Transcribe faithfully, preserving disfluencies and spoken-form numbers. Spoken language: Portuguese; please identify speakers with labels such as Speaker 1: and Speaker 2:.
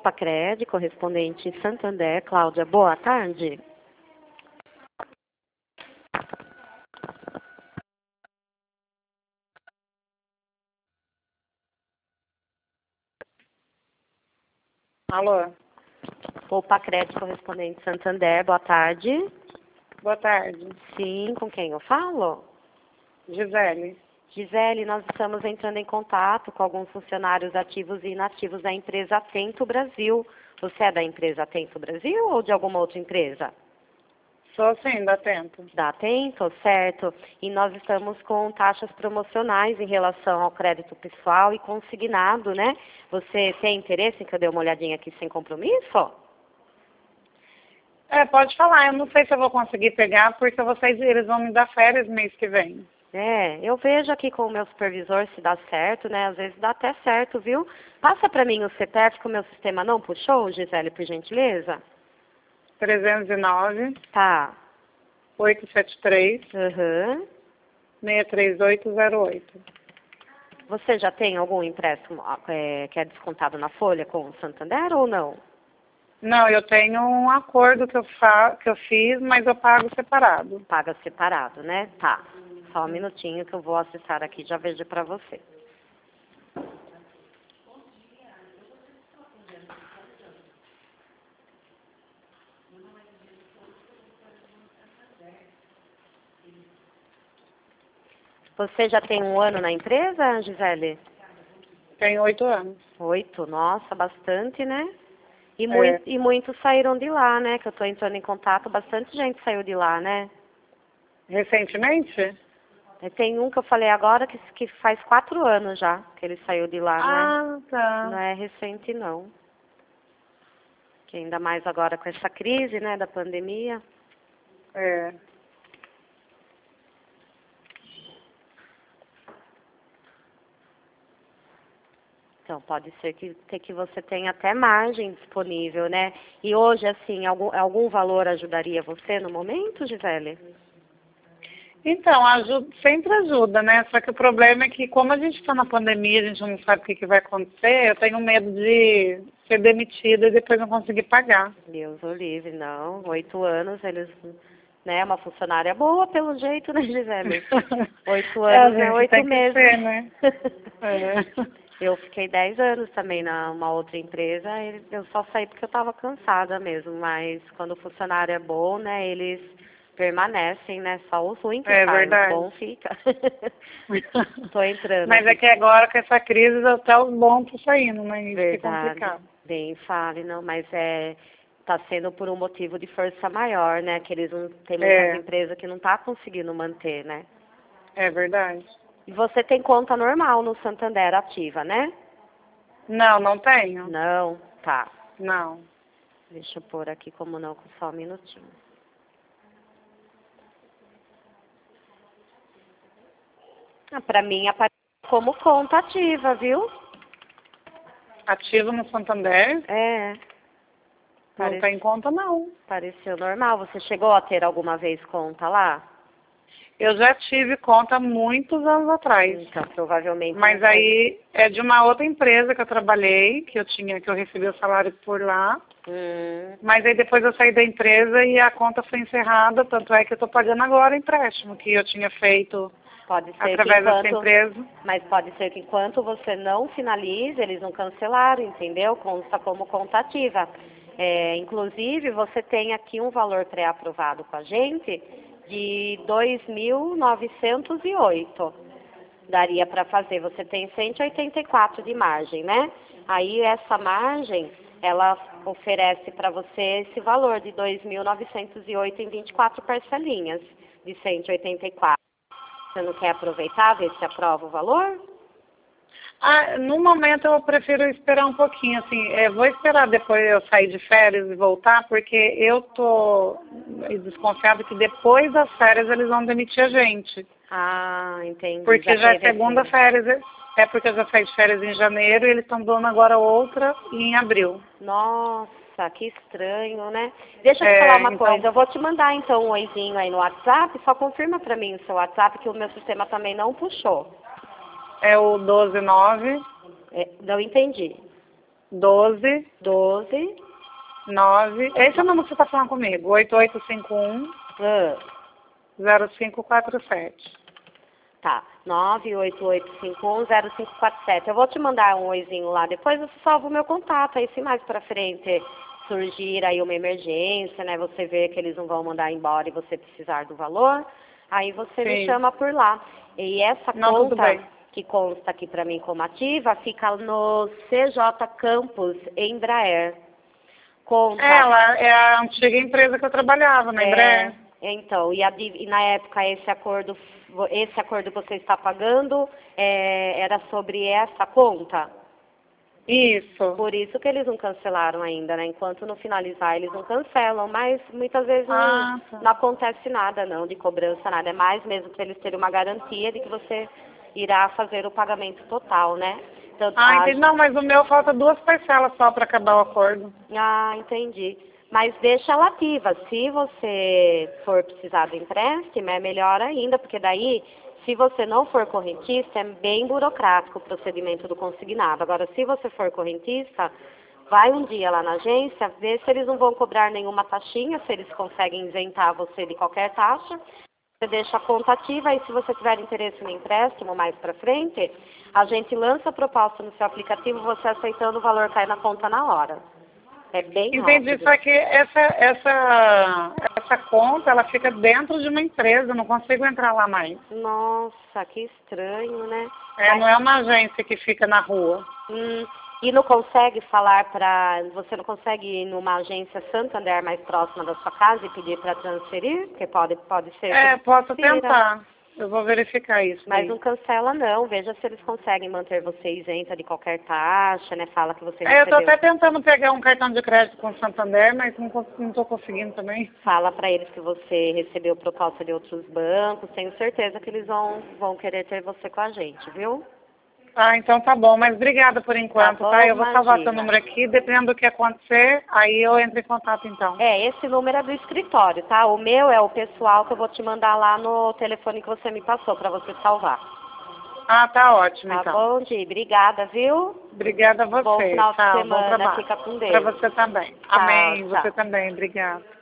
Speaker 1: Pacred, correspondente em Santander. Cláudia, boa tarde.
Speaker 2: Alô?
Speaker 1: Opa, Crédito correspondente Santander, boa tarde.
Speaker 2: Boa tarde.
Speaker 1: Sim, com quem eu falo?
Speaker 2: Gisele.
Speaker 1: Gisele, nós estamos entrando em contato com alguns funcionários ativos e inativos da empresa Atento Brasil. Você é da empresa Atento Brasil ou de alguma outra empresa?
Speaker 2: Sou sim, da Atento.
Speaker 1: Da Atento, certo. E nós estamos com taxas promocionais em relação ao crédito pessoal e consignado, né? Você tem interesse em que eu dê uma olhadinha aqui sem compromisso?
Speaker 2: É, pode falar. Eu não sei se eu vou conseguir pegar, porque vocês eles vão me dar férias mês que vem.
Speaker 1: É, eu vejo aqui com o meu supervisor se dá certo, né? Às vezes dá até certo, viu? Passa para mim o C P F que o meu sistema não puxou, Gisele, por gentileza.
Speaker 2: trezentos e nove,
Speaker 1: Tá.
Speaker 2: oitocentos e setenta e três,
Speaker 1: Uhum.
Speaker 2: seis três oito zero oito.
Speaker 1: Você já tem algum empréstimo é, que é descontado na folha com o Santander ou não?
Speaker 2: Não, eu tenho um acordo que eu, fa que eu fiz, mas eu pago separado.
Speaker 1: Paga separado, né? Tá. Só um minutinho que eu vou acessar aqui, já vejo para você. Você já tem um ano na empresa, Gisele?
Speaker 2: Tenho oito anos.
Speaker 1: Oito, nossa, bastante, né? E,
Speaker 2: É.
Speaker 1: muito, e muitos saíram de lá, né? Que eu estou entrando em contato, bastante gente saiu de lá, né?
Speaker 2: Recentemente?
Speaker 1: Tem um que eu falei agora que, que faz quatro anos já que ele saiu de lá, não é?
Speaker 2: Ah, tá.
Speaker 1: Não é recente, não. Que ainda mais agora com essa crise, né, da pandemia.
Speaker 2: É.
Speaker 1: Então, pode ser que, ter que você tenha até margem disponível, né? E hoje, assim, algum, algum valor ajudaria você no momento, Gisele?
Speaker 2: Então, ajuda, sempre ajuda, né? Só que o problema é que como a gente está na pandemia, a gente não sabe o que, que vai acontecer, eu tenho medo de ser demitida e depois não conseguir pagar.
Speaker 1: Deus o livre, não. Oito anos, eles... Né, uma funcionária boa, pelo jeito, né, Gisele? Oito
Speaker 2: É, a
Speaker 1: anos é
Speaker 2: gente
Speaker 1: oito
Speaker 2: tem que
Speaker 1: meses.
Speaker 2: ser, né? É.
Speaker 1: Eu fiquei dez anos também numa outra empresa, e eu só saí porque eu estava cansada mesmo, mas quando o funcionário é bom, né, eles permanecem, né, só os ruins que
Speaker 2: É
Speaker 1: saem, os
Speaker 2: verdade.
Speaker 1: bons fica. Tô entrando
Speaker 2: Mas é
Speaker 1: aqui.
Speaker 2: que agora com essa crise até os bons estão saindo, né? Isso que é
Speaker 1: Verdade,
Speaker 2: complicado.
Speaker 1: bem fale, não, mas é, tá sendo por um motivo de força maior, né, que eles não, tem muitas
Speaker 2: É,
Speaker 1: empresas que não tá conseguindo manter, né.
Speaker 2: é verdade.
Speaker 1: E você tem conta normal no Santander ativa, né?
Speaker 2: Não, não tenho.
Speaker 1: Não, tá.
Speaker 2: Não.
Speaker 1: Deixa eu pôr aqui como não, com só um minutinho. Ah, pra mim aparece como conta ativa, viu?
Speaker 2: Ativo no Santander?
Speaker 1: É.
Speaker 2: Não
Speaker 1: Parece,
Speaker 2: tem conta, não.
Speaker 1: pareceu normal. Você chegou a ter alguma vez conta lá?
Speaker 2: Eu já tive conta há muitos anos atrás.
Speaker 1: Então, provavelmente
Speaker 2: Mas
Speaker 1: não foi.
Speaker 2: aí é de uma outra empresa que eu trabalhei, que eu tinha, que eu recebi o salário por lá.
Speaker 1: Hum,
Speaker 2: Mas aí depois eu saí da empresa e a conta foi encerrada, tanto é que eu estou pagando agora o empréstimo que eu tinha feito
Speaker 1: pode ser que
Speaker 2: através dessa
Speaker 1: enquanto,
Speaker 2: empresa.
Speaker 1: mas pode ser que enquanto você não finalize, eles não cancelaram, entendeu? Consta como conta ativa. É, inclusive, você tem aqui um valor pré-aprovado com a gente de dois mil novecentos e oito. Daria para fazer. Você tem cento e oitenta e quatro de margem, né? Aí essa margem, ela oferece para você esse valor de dois mil novecentos e oito em vinte e quatro parcelinhas de cento e oitenta e quatro. Você não quer aproveitar, ver se aprova o valor?
Speaker 2: Ah, no momento eu prefiro esperar um pouquinho, assim, é, vou esperar depois eu sair de férias e voltar, porque eu tô desconfiada que depois das férias eles vão demitir a gente.
Speaker 1: Ah, entendi.
Speaker 2: Porque já é
Speaker 1: teve
Speaker 2: segunda
Speaker 1: esse-
Speaker 2: férias, é porque eu já saí de férias em janeiro e eles estão dando agora outra em abril.
Speaker 1: Nossa, que estranho, né? Deixa eu te falar
Speaker 2: É,
Speaker 1: uma
Speaker 2: então,
Speaker 1: coisa. Eu vou te mandar então um oizinho aí no WhatsApp. Só confirma para mim o seu WhatsApp que o meu sistema também não puxou.
Speaker 2: é o doze nove,
Speaker 1: É, não entendi.
Speaker 2: doze,
Speaker 1: doze,
Speaker 2: nove. Esse é o número que você está falando comigo. oito oito cinco um,
Speaker 1: ah,
Speaker 2: zero cinco quatro sete.
Speaker 1: tá, nove oito oito cinco um zero cinco quatro sete. Eu vou te mandar um oizinho lá, depois você salva o meu contato, aí se mais pra frente surgir aí uma emergência, né, você vê que eles não vão mandar embora e você precisar do valor, aí você
Speaker 2: Sim.
Speaker 1: me chama por lá. E essa
Speaker 2: Não, tudo
Speaker 1: conta
Speaker 2: bem.
Speaker 1: que consta aqui pra mim como ativa, fica no C J Campus Embraer. Conta...
Speaker 2: Ela é a antiga empresa que eu trabalhava, na Embraer.
Speaker 1: É, então, e, a, e na época esse acordo, esse acordo que você está pagando é, era sobre essa conta?
Speaker 2: Isso.
Speaker 1: Por isso que eles não cancelaram ainda, né? Enquanto não finalizar, eles não cancelam, mas muitas vezes não,
Speaker 2: Ah, tá.
Speaker 1: não acontece nada, não, de cobrança, nada. É mais mesmo para eles terem uma garantia de que você irá fazer o pagamento total, né? Tanto
Speaker 2: Ah,
Speaker 1: a-
Speaker 2: entendi. Não, mas o meu falta duas parcelas só para acabar o acordo.
Speaker 1: Ah, entendi. Mas deixa ela ativa. Se você for precisar do empréstimo, é melhor ainda, porque daí, se você não for correntista, é bem burocrático o procedimento do consignado. Agora, se você for correntista, vai um dia lá na agência, vê se eles não vão cobrar nenhuma taxinha, se eles conseguem isentar você de qualquer taxa. Você deixa a conta ativa e se você tiver interesse no empréstimo mais para frente, a gente lança a proposta no seu aplicativo, você aceitando o valor cai na conta na hora. É bem
Speaker 2: Entendi,
Speaker 1: rápido.
Speaker 2: só que essa, essa, essa conta, ela fica dentro de uma empresa, eu não consigo entrar lá mais.
Speaker 1: Nossa, que estranho, né?
Speaker 2: É,
Speaker 1: Mas,
Speaker 2: não é uma agência que fica na rua.
Speaker 1: hum, e não consegue falar para... Você não consegue ir numa agência Santander mais próxima da sua casa e pedir para transferir? Porque pode, pode ser
Speaker 2: É,
Speaker 1: que
Speaker 2: posso
Speaker 1: transfira.
Speaker 2: tentar. Eu vou verificar isso
Speaker 1: Mas
Speaker 2: aí.
Speaker 1: não cancela não, veja se eles conseguem manter você isenta de qualquer taxa, né? Fala que você
Speaker 2: É, eu tô
Speaker 1: recebeu.
Speaker 2: até tentando pegar um cartão de crédito com o Santander, mas não, cons- não tô conseguindo também.
Speaker 1: Fala para eles que você recebeu proposta de outros bancos, tenho certeza que eles vão, vão querer ter você com a gente, viu?
Speaker 2: Ah, então tá bom, mas obrigada por enquanto,
Speaker 1: Tá
Speaker 2: tá?
Speaker 1: bom,
Speaker 2: Eu vou salvar seu
Speaker 1: imagina.
Speaker 2: número aqui, dependendo do que acontecer, aí eu entro em contato então.
Speaker 1: É, esse número é do escritório, tá? O meu é o pessoal que eu vou te mandar lá no telefone que você me passou para você salvar.
Speaker 2: Ah, tá ótimo
Speaker 1: Tá
Speaker 2: então.
Speaker 1: bom, Di? Obrigada, viu?
Speaker 2: Obrigada a você.
Speaker 1: Bom final de
Speaker 2: Tchau, bom
Speaker 1: semana.
Speaker 2: trabalho.
Speaker 1: Fica com
Speaker 2: Para
Speaker 1: Deus.
Speaker 2: você também.
Speaker 1: Tchau,
Speaker 2: Amém.
Speaker 1: tchau.
Speaker 2: Você também. Obrigada.